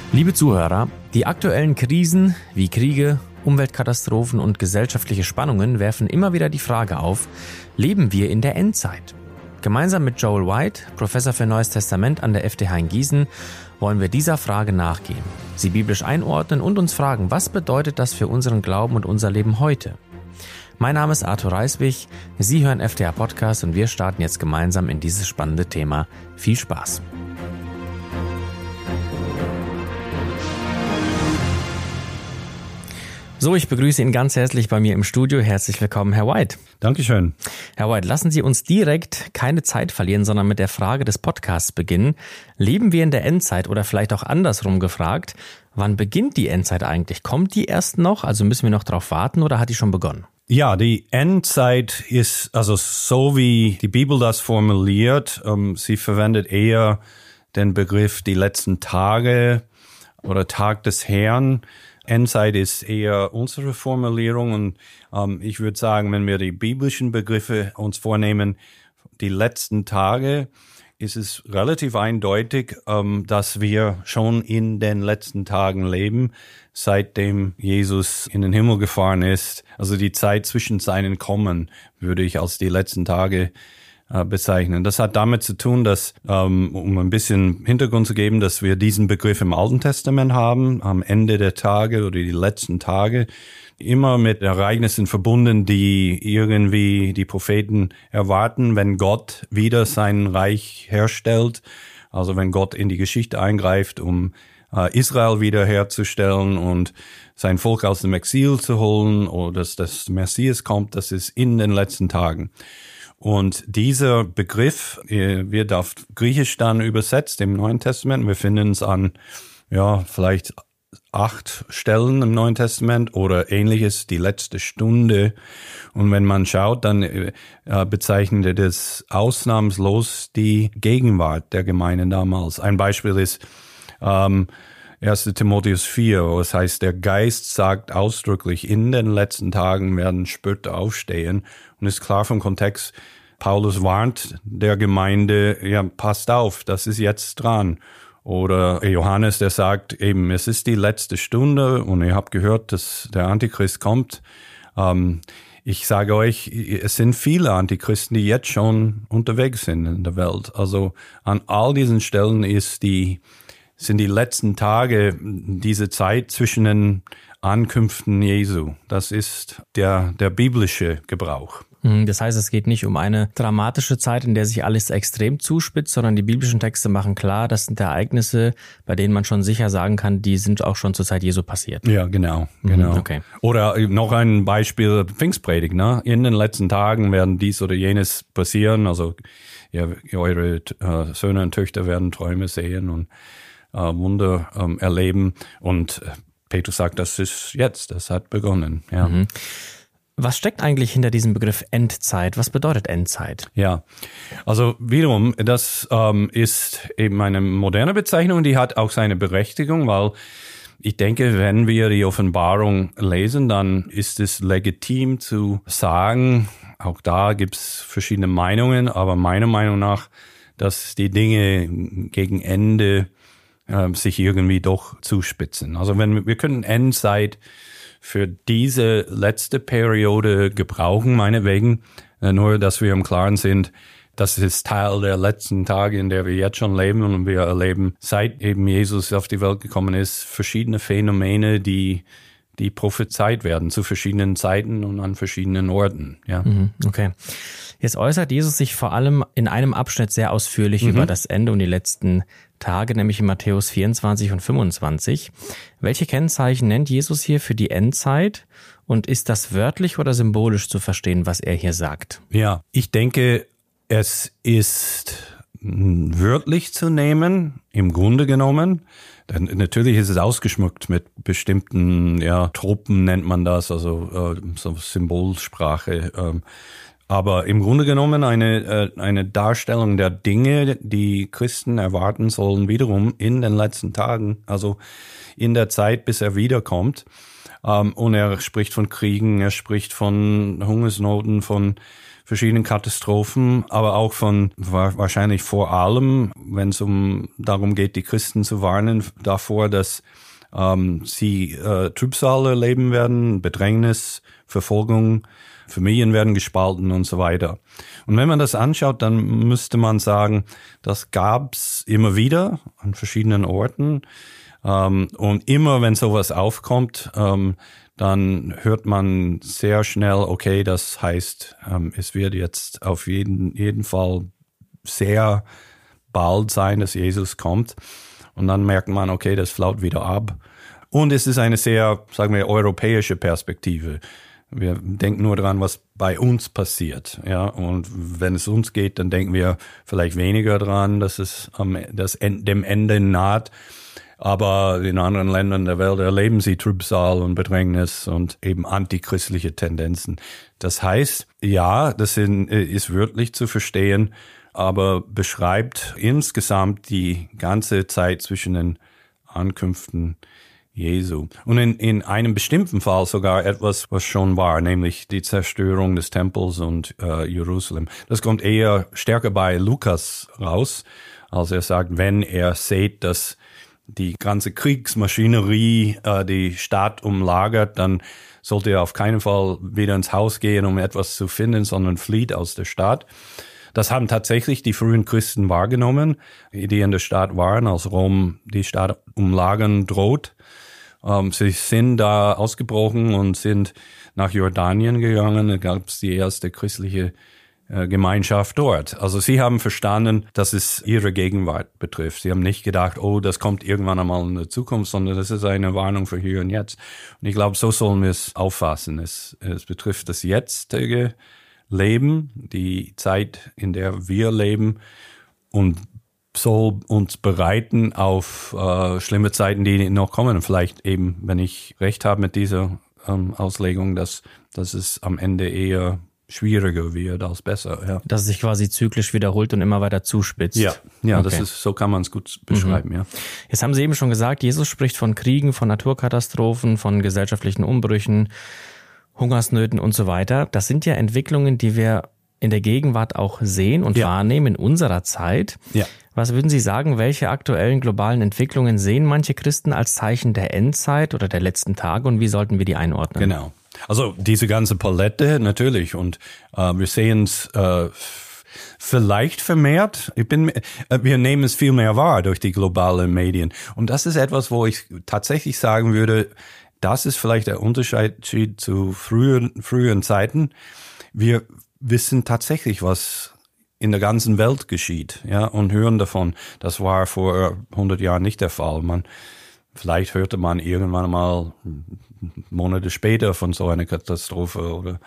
Liebe Zuhörer, die aktuellen Krisen wie Kriege, Umweltkatastrophen und gesellschaftliche Spannungen werfen immer wieder die Frage auf, leben wir in der Endzeit? Gemeinsam mit Joel White, Professor für Neues Testament an der FTH in Gießen, wollen wir dieser Frage nachgehen, sie biblisch einordnen und uns fragen, was bedeutet das für unseren Glauben und unser Leben heute? Mein Name ist Arthur Reiswig, Sie hören FTH Podcast und wir starten jetzt gemeinsam in dieses spannende Thema. Viel Spaß! So, ich begrüße ihn ganz herzlich bei mir im Studio. Herzlich willkommen, Herr White. Dankeschön. Herr White, lassen Sie uns direkt keine Zeit verlieren, sondern mit der Frage des Podcasts beginnen. Leben wir in der Endzeit oder vielleicht auch andersrum gefragt, wann beginnt die Endzeit eigentlich? Kommt die erst noch? Also müssen wir noch drauf warten oder hat die schon begonnen? Ja, die Endzeit ist also so, wie die Bibel das formuliert. Sie verwendet eher den Begriff die letzten Tage oder Tag des Herrn. Endzeit ist eher unsere Formulierung und ich würde sagen, wenn wir die biblischen Begriffe uns vornehmen, die letzten Tage, ist es relativ eindeutig, dass wir schon in den letzten Tagen leben, seitdem Jesus in den Himmel gefahren ist. Also die Zeit zwischen seinen Kommen würde ich als die letzten Tage bezeichnen. Das hat damit zu tun, dass, um ein bisschen Hintergrund zu geben, dass wir diesen Begriff im Alten Testament haben, am Ende der Tage oder die letzten Tage, immer mit Ereignissen verbunden, die irgendwie die Propheten erwarten, wenn Gott wieder sein Reich herstellt, also wenn Gott in die Geschichte eingreift, um Israel wiederherzustellen und sein Volk aus dem Exil zu holen oder dass das Messias kommt, das ist in den letzten Tagen. Und dieser Begriff wird auf Griechisch dann übersetzt im Neuen Testament. Wir finden es an, vielleicht 8 Stellen im Neuen Testament oder ähnliches, die letzte Stunde. Und wenn man schaut, dann bezeichnet er das ausnahmslos die Gegenwart der Gemeinde damals. Ein Beispiel ist 1. Timotheus 4, wo es heißt, der Geist sagt ausdrücklich, in den letzten Tagen werden Spötter aufstehen. Und ist klar vom Kontext, Paulus warnt der Gemeinde, ja, passt auf, das ist jetzt dran. Oder Johannes, der sagt eben, es ist die letzte Stunde und ihr habt gehört, dass der Antichrist kommt. Ich sage euch, es sind viele Antichristen, die jetzt schon unterwegs sind in der Welt. Also an all diesen Stellen sind die letzten Tage diese Zeit zwischen den Ankünften Jesu. Das ist der biblische Gebrauch. Das heißt, es geht nicht um eine dramatische Zeit, in der sich alles extrem zuspitzt, sondern die biblischen Texte machen klar, das sind Ereignisse, bei denen man schon sicher sagen kann, die sind auch schon zur Zeit Jesu passiert. Ja, genau. Okay. Oder noch ein Beispiel, Pfingstpredigt, ne? In den letzten Tagen werden dies oder jenes passieren, also eure Söhne und Töchter werden Träume sehen und Wunder erleben und Petrus sagt, das ist jetzt, das hat begonnen. Ja. Was steckt eigentlich hinter diesem Begriff Endzeit? Was bedeutet Endzeit? Ja, also wiederum, das ist eben eine moderne Bezeichnung, die hat auch seine Berechtigung, weil ich denke, wenn wir die Offenbarung lesen, dann ist es legitim zu sagen, auch da gibt's verschiedene Meinungen, aber meiner Meinung nach, dass die Dinge gegen Ende sich irgendwie doch zuspitzen. Also wir können Endzeit für diese letzte Periode gebrauchen, meinetwegen, nur dass wir im Klaren sind, das ist Teil der letzten Tage, in der wir jetzt schon leben und wir erleben, seit eben Jesus auf die Welt gekommen ist, verschiedene Phänomene, die prophezeit werden zu verschiedenen Zeiten und an verschiedenen Orten. Ja. Okay. Jetzt äußert Jesus sich vor allem in einem Abschnitt sehr ausführlich über das Ende und die letzten Tage, nämlich in Matthäus 24 und 25. Welche Kennzeichen nennt Jesus hier für die Endzeit und ist das wörtlich oder symbolisch zu verstehen, was er hier sagt? Ja, ich denke, es ist wörtlich zu nehmen, im Grunde genommen. Denn natürlich ist es ausgeschmückt mit bestimmten Tropen, nennt man das, also so Symbolsprache. Aber im Grunde genommen eine Darstellung der Dinge, die Christen erwarten sollen, wiederum in den letzten Tagen, also in der Zeit, bis er wiederkommt. Und er spricht von Kriegen, er spricht von Hungersnoten, von verschiedenen Katastrophen, aber auch von wahrscheinlich vor allem, wenn es darum geht, die Christen zu warnen davor, dass sie Trübsal erleben werden, Bedrängnis, Verfolgung, Familien werden gespalten und so weiter. Und wenn man das anschaut, dann müsste man sagen, das gab's immer wieder an verschiedenen Orten. Und immer, wenn sowas aufkommt, dann hört man sehr schnell, okay, das heißt, es wird jetzt auf jeden Fall sehr bald sein, dass Jesus kommt. Und dann merkt man, okay, das flaut wieder ab. Und es ist eine sehr, sagen wir, europäische Perspektive. Wir denken nur daran, was bei uns passiert, ja. Und wenn es uns geht, dann denken wir vielleicht weniger dran, dass es dem Ende naht. Aber in anderen Ländern der Welt erleben sie Trübsal und Bedrängnis und eben antichristliche Tendenzen. Das heißt, ja, das ist wörtlich zu verstehen, aber beschreibt insgesamt die ganze Zeit zwischen den Ankünften Jesu. Und in einem bestimmten Fall sogar etwas, was schon war, nämlich die Zerstörung des Tempels und Jerusalem. Das kommt eher stärker bei Lukas raus, als er sagt, wenn er seht, dass die ganze Kriegsmaschinerie die Stadt umlagert, dann sollte er auf keinen Fall wieder ins Haus gehen, um etwas zu finden, sondern flieht aus der Stadt. Das haben tatsächlich die frühen Christen wahrgenommen, die in der Stadt waren, als Rom die Stadt umlagern droht. Sie sind da ausgebrochen und sind nach Jordanien gegangen. Da gab es die erste christliche Gemeinschaft dort. Also sie haben verstanden, dass es ihre Gegenwart betrifft. Sie haben nicht gedacht, oh, das kommt irgendwann einmal in der Zukunft, sondern das ist eine Warnung für hier und jetzt. Und ich glaube, so sollen wir es auffassen. Es betrifft das jetzige Leben, die Zeit, in der wir leben, und soll uns bereiten auf schlimme Zeiten, die noch kommen. Vielleicht eben, wenn ich recht habe mit dieser Auslegung, dass es am Ende eher schwieriger wird als besser. Ja. Dass es sich quasi zyklisch wiederholt und immer weiter zuspitzt. Ja, okay. Das ist, so kann man es gut beschreiben. Ja. Jetzt haben Sie eben schon gesagt, Jesus spricht von Kriegen, von Naturkatastrophen, von gesellschaftlichen Umbrüchen, Hungersnöten und so weiter. Das sind ja Entwicklungen, die wir in der Gegenwart auch sehen und wahrnehmen in unserer Zeit. Ja. Was würden Sie sagen, welche aktuellen globalen Entwicklungen sehen manche Christen als Zeichen der Endzeit oder der letzten Tage und wie sollten wir die einordnen? Genau. Also diese ganze Palette natürlich und wir sehen es vielleicht vermehrt. Wir nehmen es viel mehr wahr durch die globalen Medien. Und das ist etwas, wo ich tatsächlich sagen würde, das ist vielleicht der Unterschied zu früheren Zeiten. Wir wissen tatsächlich, was in der ganzen Welt geschieht, ja, und hören davon. Das war vor 100 Jahren nicht der Fall. Vielleicht hörte man irgendwann mal Monate später von so einer Katastrophe oder,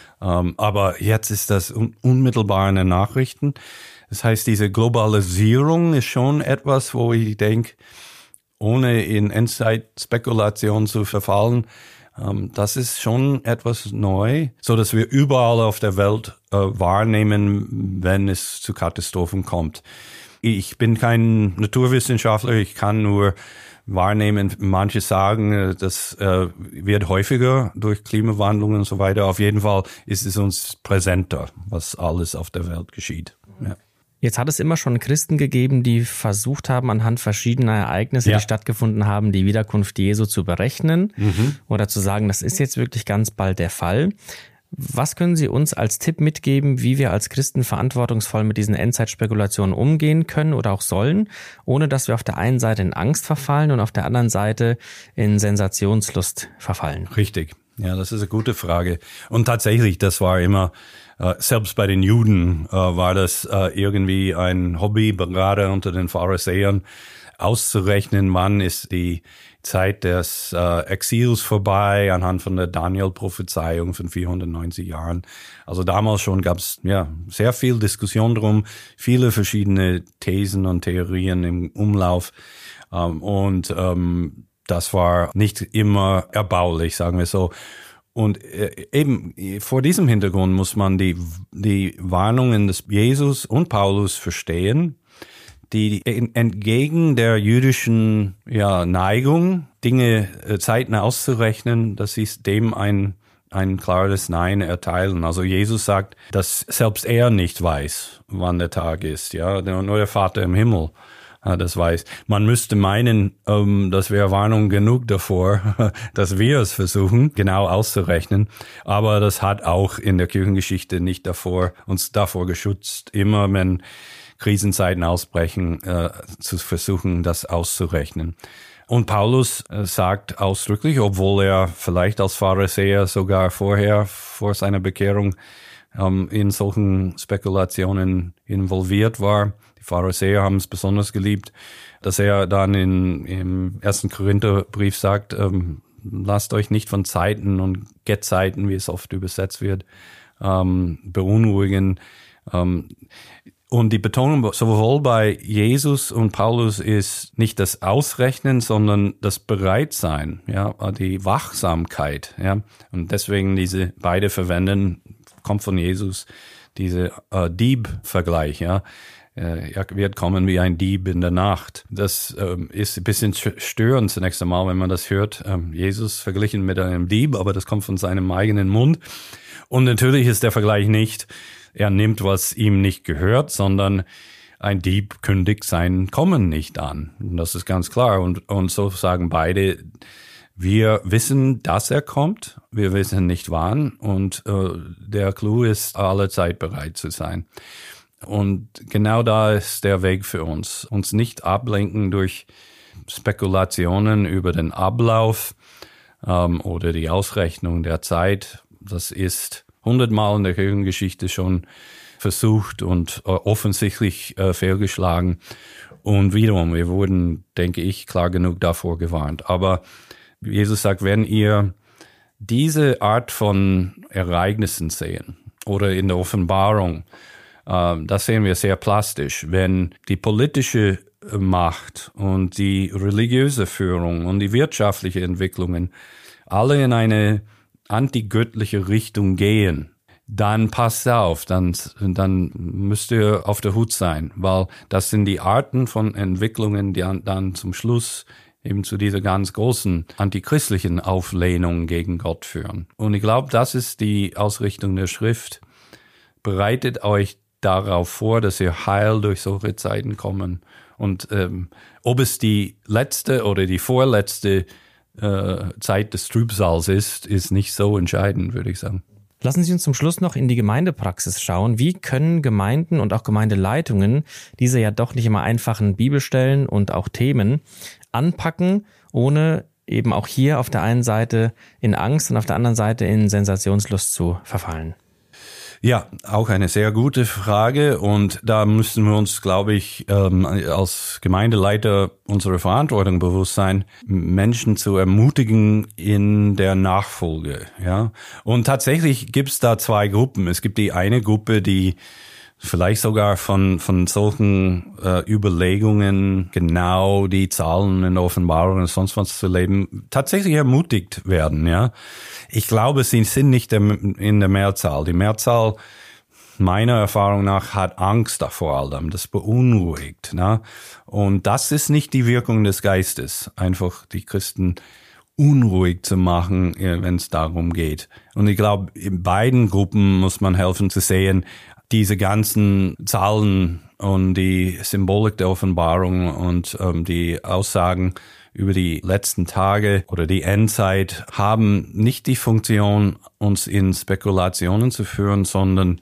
aber jetzt ist das unmittelbar in den Nachrichten. Das heißt, diese Globalisierung ist schon etwas, wo ich denke, ohne in Endzeitspekulation zu verfallen, das ist schon etwas neu, so dass wir überall auf der Welt wahrnehmen, wenn es zu Katastrophen kommt. Ich bin kein Naturwissenschaftler, ich kann nur wahrnehmen, manche sagen, das wird häufiger durch Klimawandlung und so weiter. Auf jeden Fall ist es uns präsenter, was alles auf der Welt geschieht. Ja. Jetzt hat es immer schon Christen gegeben, die versucht haben, anhand verschiedener Ereignisse, die stattgefunden haben, die Wiederkunft Jesu zu berechnen oder zu sagen, das ist jetzt wirklich ganz bald der Fall. Was können Sie uns als Tipp mitgeben, wie wir als Christen verantwortungsvoll mit diesen Endzeitspekulationen umgehen können oder auch sollen, ohne dass wir auf der einen Seite in Angst verfallen und auf der anderen Seite in Sensationslust verfallen? Richtig. Ja, das ist eine gute Frage. Und tatsächlich, das war immer, selbst bei den Juden war das irgendwie ein Hobby, gerade unter den Pharisäern, auszurechnen, wann ist die Zeit des Exils vorbei, anhand von der Daniel-Prophezeiung von 490 Jahren. Also damals schon gab es sehr viel Diskussion drum, viele verschiedene Thesen und Theorien im Umlauf. Das war nicht immer erbaulich, sagen wir so. Und eben vor diesem Hintergrund muss man die Warnungen des Jesus und Paulus verstehen, die entgegen der jüdischen Neigung, Dinge Zeiten auszurechnen, dass sie dem ein klares Nein erteilen. Also Jesus sagt, dass selbst er nicht weiß, wann der Tag ist. Ja, nur der Vater im Himmel das weiß. Man müsste meinen, das wäre Warnung genug davor, dass wir es versuchen, genau auszurechnen. Aber das hat auch in der Kirchengeschichte nicht uns davor geschützt, immer wenn Krisenzeiten ausbrechen, zu versuchen, das auszurechnen. Und Paulus sagt ausdrücklich, obwohl er vielleicht als Pharisäer sogar vor seiner Bekehrung in solchen Spekulationen involviert war. Die Pharisäer haben es besonders geliebt, dass er dann im 1. Korintherbrief sagt, lasst euch nicht von Zeiten und Gezeiten, wie es oft übersetzt wird, beunruhigen. Und die Betonung sowohl bei Jesus und Paulus ist nicht das Ausrechnen, sondern das Bereitsein, ja, die Wachsamkeit, ja. Und deswegen diese beide verwenden, kommt von Jesus, diese Dieb-Vergleich, ja. Er wird kommen wie ein Dieb in der Nacht. Das ist ein bisschen störend zunächst einmal, wenn man das hört. Jesus verglichen mit einem Dieb, aber das kommt von seinem eigenen Mund. Und natürlich ist der Vergleich nicht, er nimmt, was ihm nicht gehört, sondern ein Dieb kündigt sein Kommen nicht an. Und das ist ganz klar. Und so sagen beide, wir wissen, dass er kommt, wir wissen nicht wann. Und der Clou ist, alle Zeit bereit zu sein. Und genau da ist der Weg für uns. Uns nicht ablenken durch Spekulationen über den Ablauf oder die Ausrechnung der Zeit. Das ist 100-mal in der Kirchengeschichte schon versucht und offensichtlich fehlgeschlagen. Und wiederum, wir wurden, denke ich, klar genug davor gewarnt. Aber Jesus sagt, wenn ihr diese Art von Ereignissen sehen oder in der Offenbarung, das sehen wir sehr plastisch, wenn die politische Macht und die religiöse Führung und die wirtschaftliche Entwicklungen alle in eine antigöttliche Richtung gehen, dann passt auf, dann müsst ihr auf der Hut sein, weil das sind die Arten von Entwicklungen, die dann zum Schluss eben zu dieser ganz großen antichristlichen Auflehnung gegen Gott führen. Und ich glaube, das ist die Ausrichtung der Schrift. Bereitet euch darauf vor, dass ihr heil durch solche Zeiten kommen. Und ob es die letzte oder die vorletzte Zeit des Trübsals ist nicht so entscheidend, würde ich sagen. Lassen Sie uns zum Schluss noch in die Gemeindepraxis schauen. Wie können Gemeinden und auch Gemeindeleitungen diese ja doch nicht immer einfachen Bibelstellen und auch Themen anpacken, ohne eben auch hier auf der einen Seite in Angst und auf der anderen Seite in Sensationslust zu verfallen? Ja, auch eine sehr gute Frage, und da müssen wir uns, glaube ich, als Gemeindeleiter unserer Verantwortung bewusst sein, Menschen zu ermutigen in der Nachfolge. Ja, und tatsächlich gibt es da zwei Gruppen. Es gibt die eine Gruppe, die vielleicht sogar von solchen Überlegungen, genau die Zahlen in der Offenbarung und sonst was zu leben, tatsächlich ermutigt werden. Ja, ich glaube, sie sind nicht in der Mehrzahl. Die Mehrzahl, meiner Erfahrung nach, hat Angst vor allem. Das beunruhigt. Ne? Und das ist nicht die Wirkung des Geistes, einfach die Christen unruhig zu machen, wenn es darum geht. Und ich glaube, in beiden Gruppen muss man helfen zu sehen, diese ganzen Zahlen und die Symbolik der Offenbarung und die Aussagen über die letzten Tage oder die Endzeit haben nicht die Funktion, uns in Spekulationen zu führen, sondern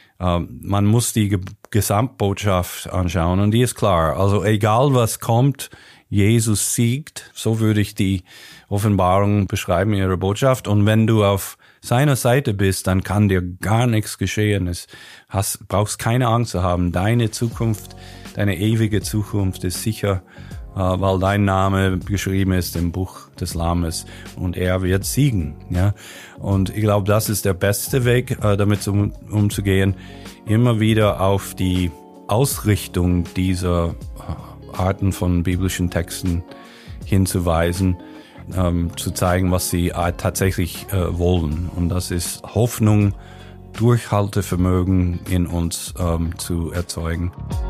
man muss die Gesamtbotschaft anschauen, und die ist klar. Also egal was kommt, Jesus siegt. So würde ich die Offenbarung beschreiben, ihre Botschaft. Und wenn du auf seiner Seite bist, dann kann dir gar nichts geschehen. Brauchst keine Angst zu haben. Deine Zukunft, deine ewige Zukunft ist sicher, weil dein Name geschrieben ist im Buch des Lammes, und er wird siegen. Ja? Und ich glaube, das ist der beste Weg, damit umzugehen, immer wieder auf die Ausrichtung dieser Arten von biblischen Texten hinzuweisen. zu zeigen, was sie tatsächlich wollen. Und das ist Hoffnung, Durchhaltevermögen in uns zu erzeugen.